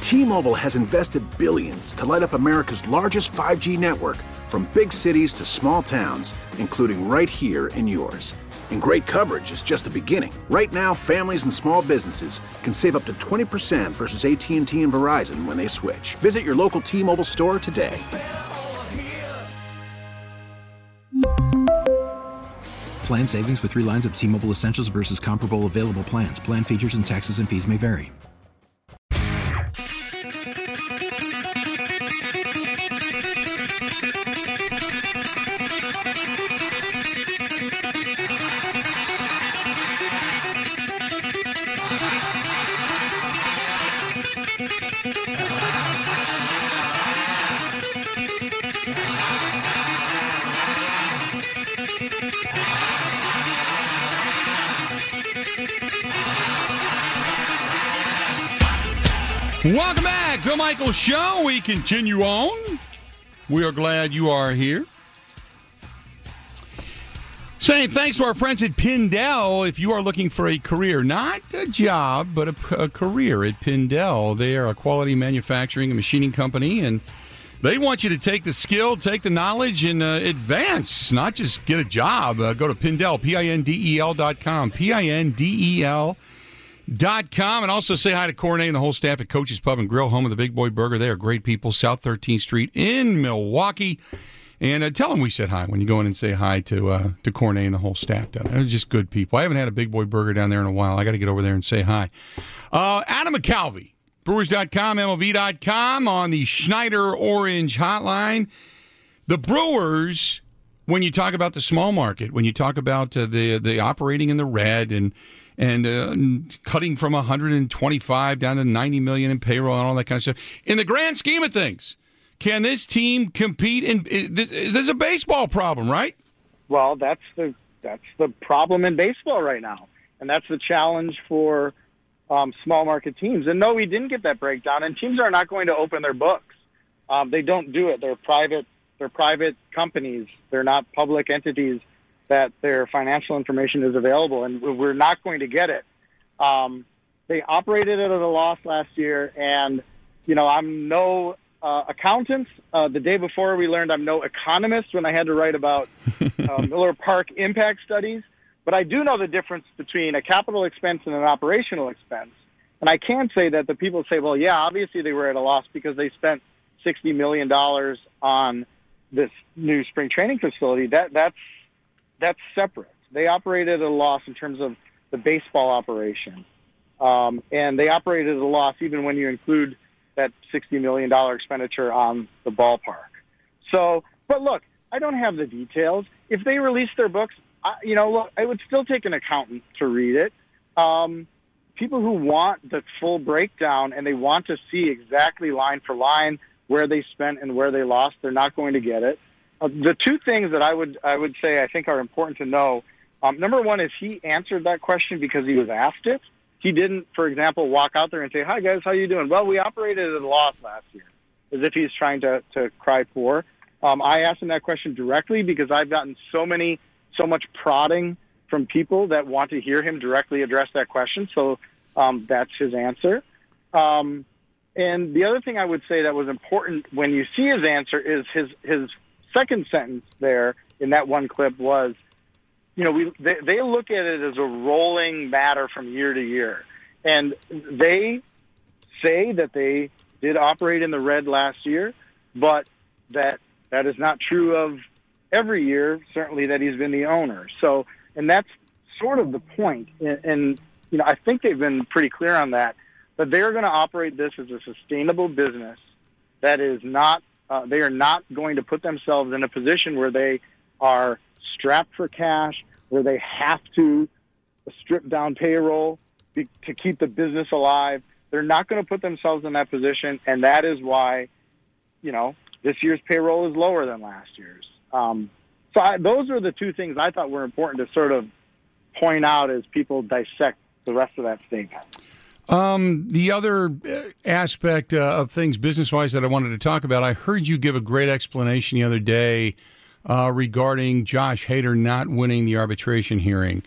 T-Mobile has invested billions to light up America's largest 5G network, from big cities to small towns, including right here in yours. And great coverage is just the beginning. Right now, families and small businesses can save up to 20% versus AT&T and Verizon when they switch. Visit your local T-Mobile store today. Plan savings with 3 lines of T-Mobile Essentials versus comparable available plans. Plan features and taxes and fees may vary. Welcome back, Bill Michaels Show. We continue on. We are glad you are here. Saying thanks to our friends at Pindell. If you are looking for a career, not a job, but a career at Pindell, they are a quality manufacturing and machining company, and they want you to take the skill, take the knowledge, and advance, not just get a job. Go to Pindell, Pindel.com, Pindel.com, and also say hi to Cornet and the whole staff at Coach's Pub and Grill, home of the Big Boy Burger. They are great people, South 13th Street in Milwaukee. And tell them we said hi when you go in and say hi to Cornet and the whole staff down there. They're just good people. I haven't had a Big Boy Burger down there in a while. I got to get over there and say hi. Adam McCalvey, Brewers.com, MLB.com on the Schneider Orange Hotline. The Brewers, when you talk about the small market, when you talk about the operating in the red and cutting from 125 down to 90 million in payroll and all that kind of stuff, in the grand scheme of things, can this team compete? Is this a baseball problem, right? Well, that's the problem in baseball right now, and that's the challenge for small market teams. And no, we didn't get that breakdown. And teams are not going to open their books. They don't do it. They're private companies. They're not public entities that their financial information is available, and we're not going to get it. They operated at a loss last year, and I'm no accountant. The day before, we learned I'm no economist when I had to write about Miller Park impact studies. But I do know the difference between a capital expense and an operational expense. And I can say that the people say, well, yeah, obviously they were at a loss because they spent $60 million on this new spring training facility. That's separate. They operated at a loss in terms of the baseball operation. And they operated at a loss even when you include that $60 million expenditure on the ballpark. So, but look, I don't have the details. If they release their books, look, I would still take an accountant to read it. People who want the full breakdown and they want to see exactly line for line where they spent and where they lost, they're not going to get it. The two things that I would say I think are important to know, number one is he answered that question because he was asked it. He didn't, for example, walk out there and say, "Hi, guys, how you doing?" Well, we operated at a loss last year, as if he's trying to cry poor. I asked him that question directly because I've gotten so much prodding from people that want to hear him directly address that question. So that's his answer. And the other thing I would say that was important when you see his answer is his second sentence there in that one clip was, they look at it as a rolling matter from year to year. And they say that they did operate in the red last year, but that is not true of every year, certainly that he's been the owner. So, and that's sort of the point. And I think they've been pretty clear on that they're going to operate this as a sustainable business that is not, they are not going to put themselves in a position where they are strapped for cash, where they have to strip down payroll to keep the business alive. They're not going to put themselves in that position, and that is why, this year's payroll is lower than last year's. Those are the two things I thought were important to sort of point out as people dissect the rest of that statement. The other aspect of things business-wise that I wanted to talk about, I heard you give a great explanation the other day regarding Josh Hader not winning the arbitration hearing.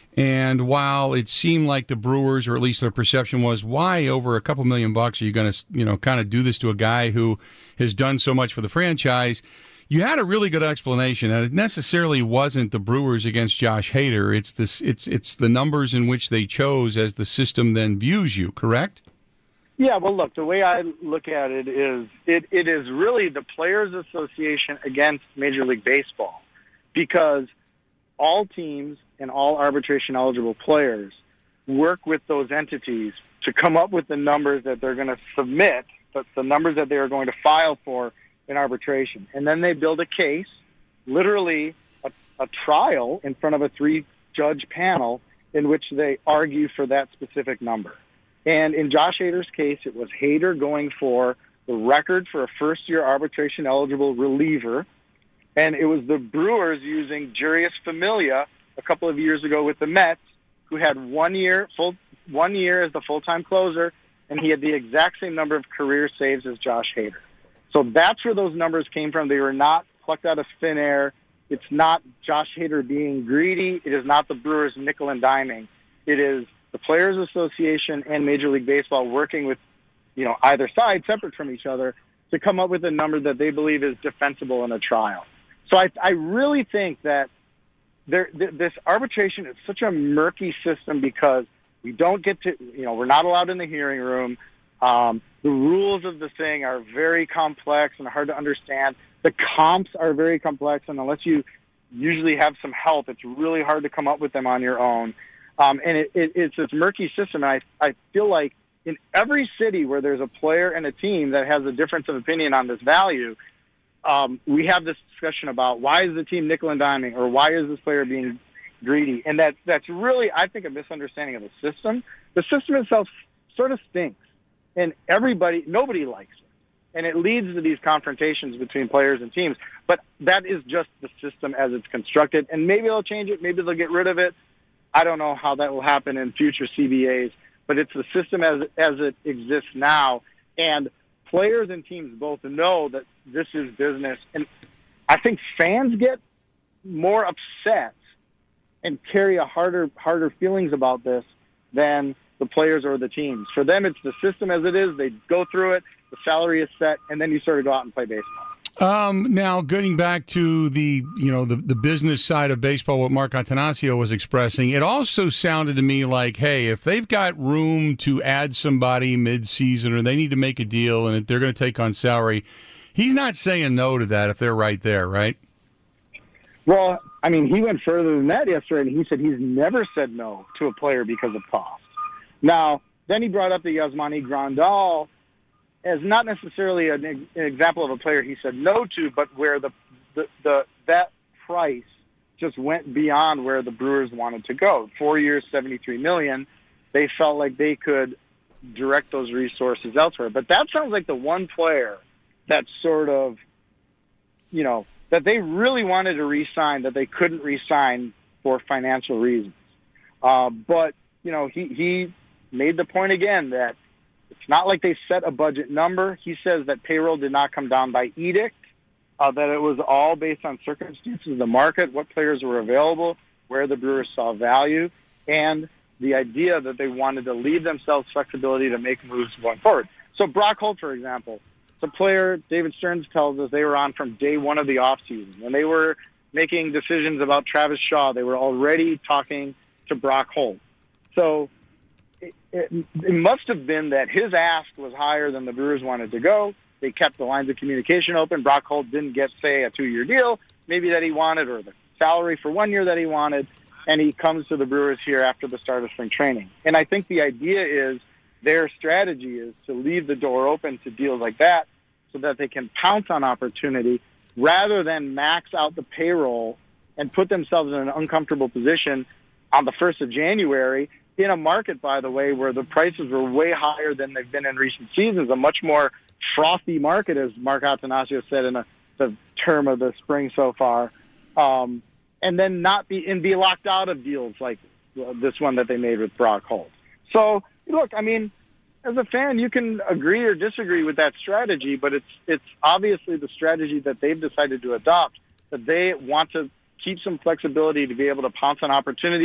And while it seemed like the Brewers, or at least their perception was, why over a couple $1 million are you going to, kind of do this to a guy who has done so much for the franchise? You had a really good explanation, and it necessarily wasn't the Brewers against Josh Hader. It's the numbers in which they chose as the system then views you, correct? Yeah, well, look, the way I look at it is it is really the Players Association against Major League Baseball, because all teams and all arbitration-eligible players work with those entities to come up with the numbers that they're going to submit, the numbers that they are going to file for in arbitration. And then they build a case, literally a trial in front of a 3-judge panel in which they argue for that specific number. And in Josh Hader's case, it was Hader going for the record for a first-year arbitration-eligible reliever, and it was the Brewers using Jurius Familia a couple of years ago with the Mets, who had 1 year as the full-time closer, and he had the exact same number of career saves as Josh Hader. So that's where those numbers came from. They were not plucked out of thin air. It's not Josh Hader being greedy. It is not the Brewers nickel and diming. It is the Players Association and Major League Baseball working with, either side, separate from each other, to come up with a number that they believe is defensible in a trial. So I really think that this arbitration is such a murky system because we don't get to, we're not allowed in the hearing room. The rules of the thing are very complex and hard to understand. The comps are very complex, and unless you usually have some help, it's really hard to come up with them on your own. And it's this murky system, and I feel like in every city where there's a player and a team that has a difference of opinion on this value, we have this discussion about why is the team nickel and diming, or why is this player being greedy? And that's really, I think, a misunderstanding of the system. The system itself sort of stinks, and nobody likes it. And it leads to these confrontations between players and teams. But that is just the system as it's constructed. And maybe they'll change it. Maybe they'll get rid of it. I don't know how that will happen in future CBAs. But it's the system as it exists now. And players and teams both know that this is business. And I think fans get more upset and carry a harder feelings about this than the players or the teams. For them, it's the system as it is. They go through it. The salary is set, and then you sort of go out and play baseball. Now, getting back to the business side of baseball, what Mark Attanasio was expressing, it also sounded to me like, hey, if they've got room to add somebody mid-season, or they need to make a deal and they're going to take on salary, he's not saying no to that if they're right there, right? Well, I mean, he went further than that yesterday, and he said he's never said no to a player because of cost. Now, then he brought up the Yasmani Grandal as not necessarily an example of a player he said no to, but where that price just went beyond where the Brewers wanted to go. 4 years, $73 million. They felt like they could direct those resources elsewhere. But that sounds like the one player that sort of, that they really wanted to re-sign, that they couldn't re-sign for financial reasons. But, he made the point again that it's not like they set a budget number. He says that payroll did not come down by edict, that it was all based on circumstances of the market, what players were available, where the Brewers saw value, and the idea that they wanted to leave themselves flexibility to make moves going forward. So Brock Holt, for example, the player David Stearns tells us they were on from day one of the offseason. When they were making decisions about Travis Shaw, they were already talking to Brock Holt. So it must have been that his ask was higher than the Brewers wanted to go. They kept the lines of communication open. Brock Holt didn't get, say, a 2-year deal, maybe that he wanted, or the salary for 1 year that he wanted, and he comes to the Brewers here after the start of spring training. And I think the idea is their strategy is to leave the door open to deals like that so that they can pounce on opportunity rather than max out the payroll and put themselves in an uncomfortable position on the 1st of January in a market, by the way, where the prices were way higher than they've been in recent seasons, a much more frothy market, as Mark Attanasio said in the term of the spring so far, and then be locked out of deals like this one that they made with Brock Holt. So, look, I mean, as a fan, you can agree or disagree with that strategy, but it's obviously the strategy that they've decided to adopt, that they want to keep some flexibility to be able to pounce on opportunities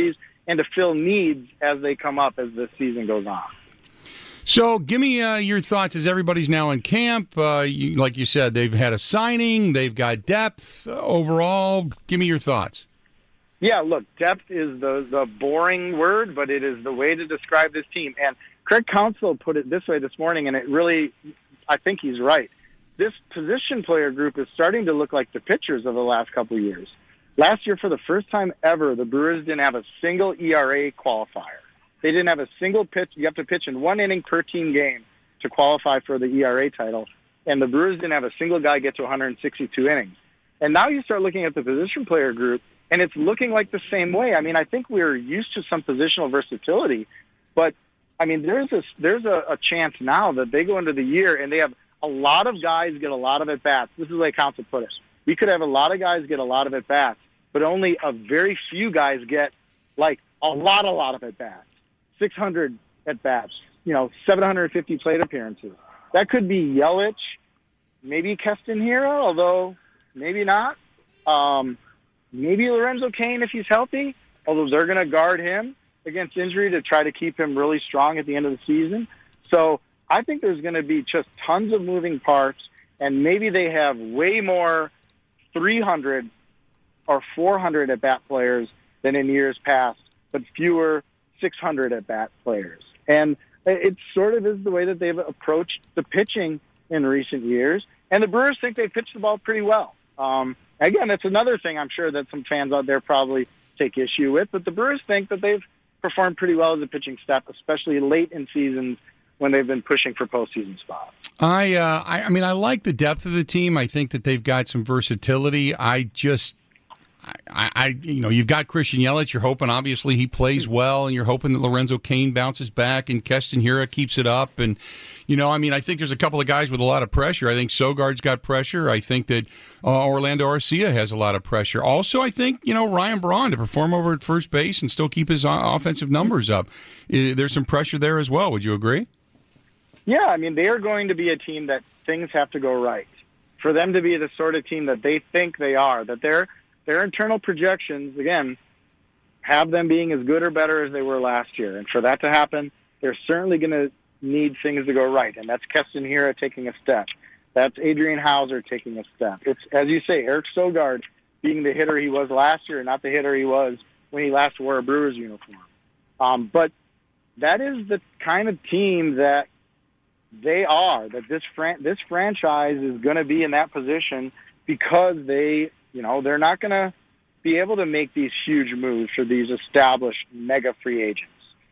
and to fill needs as they come up as the season goes on. So give me your thoughts as everybody's now in camp. Like you said, they've had a signing. They've got depth overall. Give me your thoughts. Yeah, look, depth is the boring word, but it is the way to describe this team. And Craig Counsell put it this way this morning, and it really, I think he's right. This position player group is starting to look like the pitchers of the last couple of years. Last year, for the first time ever, the Brewers didn't have a single ERA qualifier. They didn't have a single pitch. You have to pitch in 1 inning per team game to qualify for the ERA title. And the Brewers didn't have a single guy get to 162 innings. And now you start looking at the position player group, and it's looking like the same way. I mean, I think we're used to some positional versatility, but, I mean, there's a chance now that they go into the year and they have a lot of guys get a lot of at-bats. This is the way Counsell put it. We could have a lot of guys get a lot of at-bats, but only a very few guys get, like, a lot of at-bats. 600 at-bats, 750 plate appearances. That could be Yelich, maybe Keston Hiura, although maybe not. Maybe Lorenzo Cain if he's healthy, although they're going to guard him against injury to try to keep him really strong at the end of the season. So I think there's going to be just tons of moving parts, and maybe they have way more 300 or 400 at-bat players than in years past, but fewer 600 at-bat players. And it sort of is the way that they've approached the pitching in recent years. And the Brewers think they pitched the ball pretty well. Again, that's another thing I'm sure that some fans out there probably take issue with, but the Brewers think that they've performed pretty well as a pitching staff, especially late in seasons when they've been pushing for postseason spots. I mean, I like the depth of the team. I think that they've got some versatility. You've got Christian Yelich. You're hoping, obviously, he plays well, and you're hoping that Lorenzo Cain bounces back and Keston Hiura keeps it up. And, I think there's a couple of guys with a lot of pressure. I think Sogard's got pressure. I think that Orlando Arcia has a lot of pressure. Also, I think, Ryan Braun to perform over at first base and still keep his offensive numbers up. There's some pressure there as well. Would you agree? Yeah, I mean, they are going to be a team that things have to go right. For them to be the sort of team that they think they are, that their internal projections, again, have them being as good or better as they were last year. And for that to happen, they're certainly going to need things to go right. And that's Keston Hiura taking a step. That's Adrian Hauser taking a step. It's, as you say, Eric Sogard being the hitter he was last year, not the hitter he was when he last wore a Brewers uniform. But that is the kind of team that they are, that this franchise is going to be in that position because they're not going to be able to make these huge moves for these established mega free agents.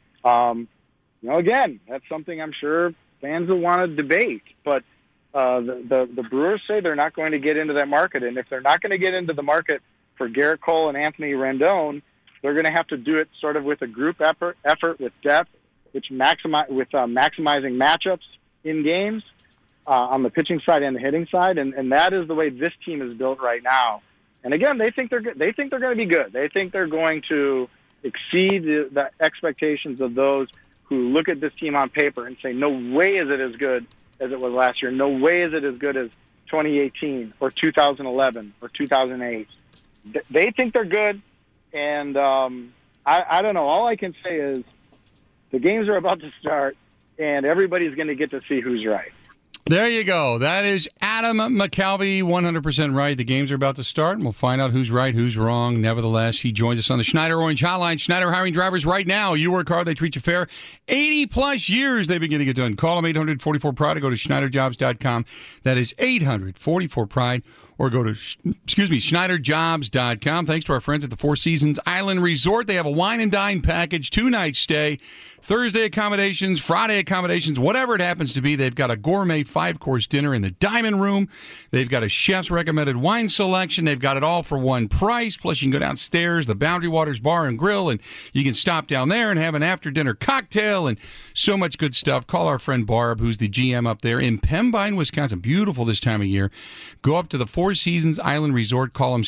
Again, that's something I'm sure fans will want to debate, but the Brewers say they're not going to get into that market. And if they're not going to get into the market for Garrett Cole and Anthony Rendon, they're going to have to do it sort of with a group effort with depth, which maximizing matchups in games on the pitching side and the hitting side, and that is the way this team is built right now. And again, they think they're good. They think they're going to be good. They think they're going to exceed the expectations of those who look at this team on paper and say, no way is it as good as it was last year. No way is it as good as 2018 or 2011 or 2008. They think they're good, and I don't know. All I can say is the games are about to start, and everybody's going to get to see who's right. There you go. That is Adam McCalvy, 100% right. The games are about to start, and we'll find out who's right, who's wrong. Nevertheless, he joins us on the Schneider Orange Hotline. Schneider hiring drivers right now. You work hard, they treat you fair. 80-plus years they've been getting it done. Call them 844-PRIDE or go to SchneiderJobs.com. That is 800-44-PRIDE. Or go to, SchneiderJobs.com. Thanks to our friends at the Four Seasons Island Resort. They have a wine and dine package, 2-night stay, Thursday accommodations, Friday accommodations, whatever it happens to be. They've got a gourmet 5-course dinner in the Diamond Room. They've got a chef's recommended wine selection. They've got it all for one price. Plus, you can go downstairs, the Boundary Waters Bar and Grill, and you can stop down there and have an after-dinner cocktail and so much good stuff. Call our friend Barb, who's the GM up there in Pembine, Wisconsin. Beautiful this time of year. Go up to the Four Seasons Island Resort. Call them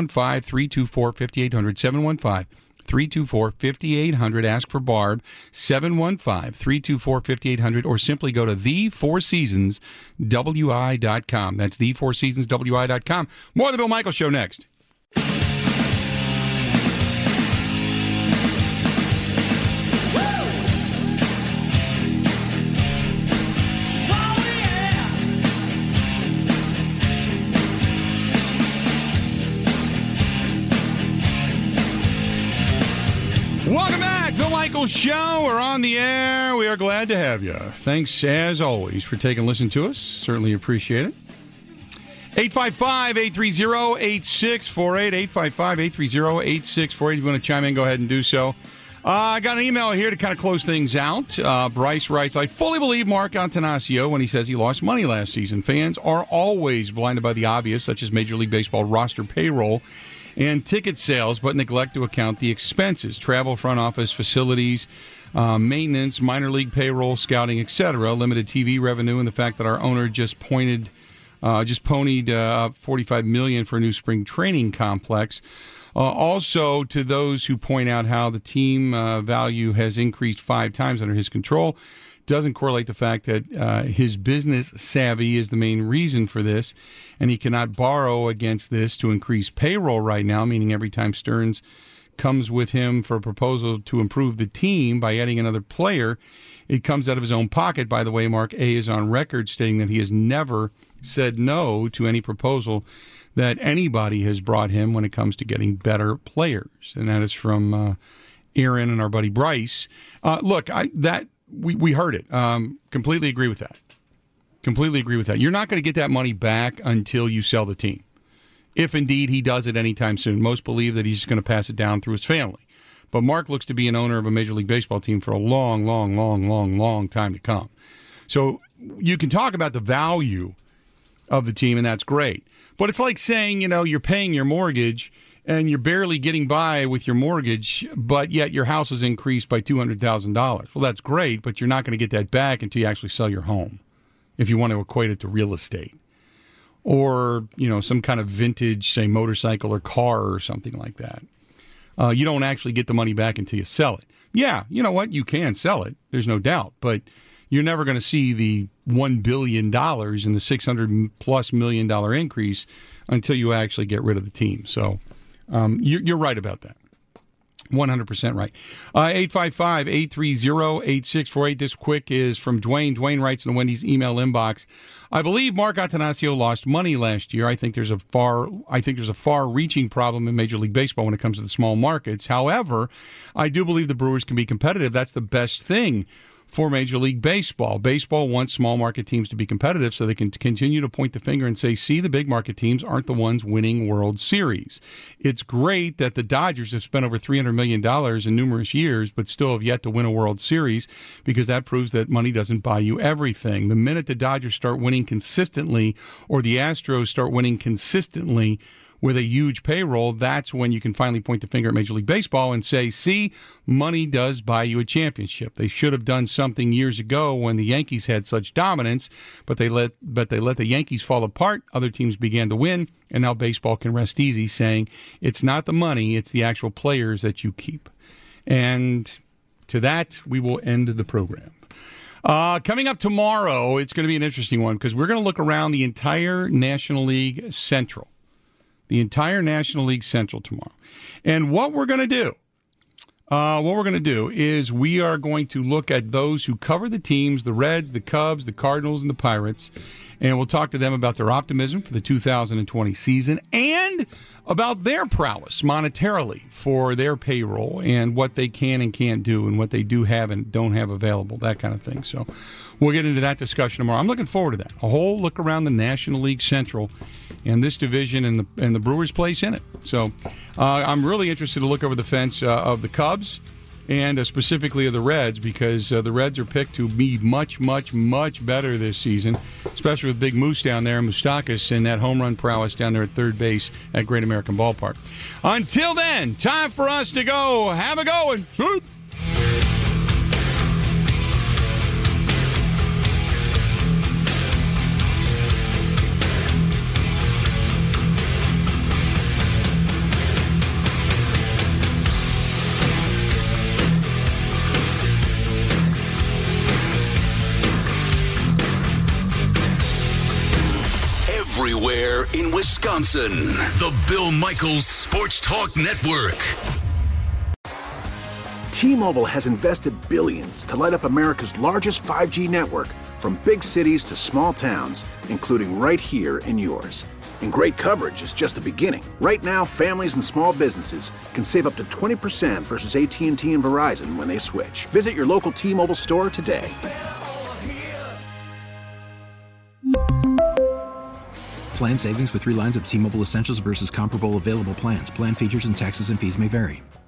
715-324-5800. 715-324-5800. Ask for Barb. 715-324-5800. Or simply go to thefourseasonswi.com. That's thefourseasonswi.com. More of the Bill Michaels Show next. Michaels Show. We're on the air. We are glad to have you. Thanks, as always, for taking a listen to us. Certainly appreciate it. 855-830-8648. 855-830-8648. If you want to chime in, go ahead and do so. I got an email here to kind of close things out. Bryce writes, I fully believe Mark Attanasio when he says he lost money last season. Fans are always blinded by the obvious, such as Major League Baseball roster payroll and ticket sales, but neglect to account the expenses, travel, front office, facilities, maintenance, minor league payroll, scouting, etc., limited TV revenue, and the fact that our owner just ponied up $45 million for a new spring training complex. Also, to those who point out how the team value has increased 5 times under his control, doesn't correlate the fact that his business savvy is the main reason for this, and he cannot borrow against this to increase payroll right now, meaning every time Stearns comes with him for a proposal to improve the team by adding another player, it comes out of his own pocket. By the way, Mark A. is on record stating that he has never said no to any proposal that anybody has brought him when it comes to getting better players. And that is from Aaron and our buddy Bryce. Look, we heard it. Completely agree with that. Completely agree with that. You're not going to get that money back until you sell the team, if indeed he does it anytime soon. Most believe that he's just going to pass it down through his family. But Mark looks to be an owner of a Major League Baseball team for a long, long, long, long, long time to come. So you can talk about the value of the team, and that's great. But it's like saying, you're paying your mortgage and you're barely getting by with your mortgage, but yet your house has increased by $200,000. Well, that's great, but you're not going to get that back until you actually sell your home, if you want to equate it to real estate. Or, some kind of vintage, say, motorcycle or car or something like that. You don't actually get the money back until you sell it. Yeah, you know what? You can sell it. There's no doubt. But you're never going to see the $1 billion and the $600+ million increase until you actually get rid of the team. So you're right about that. 100% right. 855-830-8648. This quick is from Dwayne. Dwayne writes in the Wendy's email inbox, I believe Mark Attanasio lost money last year. I think there's a far-reaching problem in Major League Baseball when it comes to the small markets. However, I do believe the Brewers can be competitive. That's the best thing for Major League Baseball. Baseball wants small market teams to be competitive so they can continue to point the finger and say, see, the big market teams aren't the ones winning World Series. It's great that the Dodgers have spent over $300 million in numerous years, but still have yet to win a World Series, because that proves that money doesn't buy you everything. The minute the Dodgers start winning consistently, or the Astros start winning consistently with a huge payroll, that's when you can finally point the finger at Major League Baseball and say, see, money does buy you a championship. They should have done something years ago when the Yankees had such dominance, but they let the Yankees fall apart. Other teams began to win, and now baseball can rest easy saying it's not the money, it's the actual players that you keep. And to that, we will end the program. Coming up tomorrow, it's going to be an interesting one, because we're going to look around the entire National League Central. The entire National League Central tomorrow. And what we're going to do is we are going to look at those who cover the teams, the Reds, the Cubs, the Cardinals, and the Pirates, and we'll talk to them about their optimism for the 2020 season and about their prowess monetarily for their payroll and what they can and can't do and what they do have and don't have available, that kind of thing. So we'll get into that discussion tomorrow. I'm looking forward to that. A whole look around the National League Central and this division and the Brewers' place in it. So I'm really interested to look over the fence of the Cubs and specifically of the Reds, because the Reds are picked to be much, much, much better this season, especially with Big Moose down there, Moustakas, and that home run prowess down there at third base at Great American Ballpark. Until then, time for us to go. Have a going. Shoot. Everywhere in Wisconsin. The Bill Michaels Sports Talk Network. T-Mobile has invested billions to light up America's largest 5G network, from big cities to small towns, including right here in yours. And great coverage is just the beginning. Right now, families and small businesses can save up to 20% versus AT&T and Verizon when they switch. Visit your local T-Mobile store today. Plan savings with 3 lines of T-Mobile Essentials versus comparable available plans. Plan features and taxes and fees may vary.